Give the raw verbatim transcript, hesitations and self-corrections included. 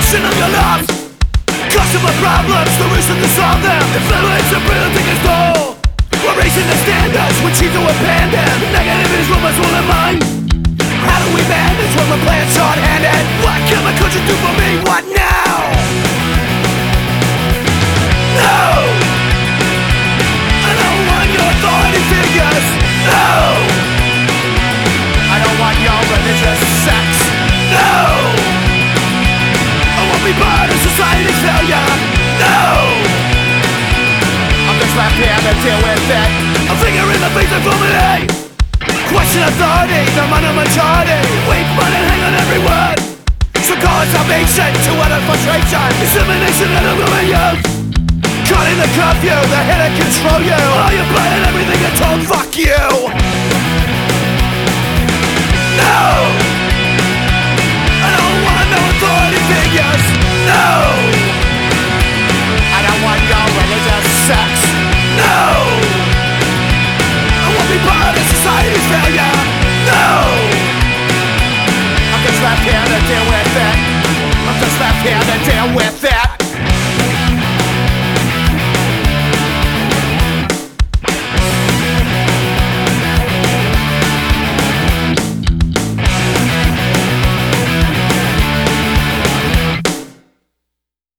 Destruction of your lives, causing my problems, the reason to solve them. Influence and breathing is goal. We're raising the standards, we choose to abandon. Negative is rumors all in mind. How do we manage when we're playing short-handed? What can my country do for me? What now? No! I don't want your authority figures. No! I don't want your religious sects. No! I won't be part of society's failure. No! I'm just left here to deal with it. A finger in the face of gloomity. Question authority, the man of majority. Weak but and hang on every word. So call it salvation to utter frustration. Dissemination and illumination. Caught in the curfew, the hit and control you. All you buy and everything you're told, fuck you.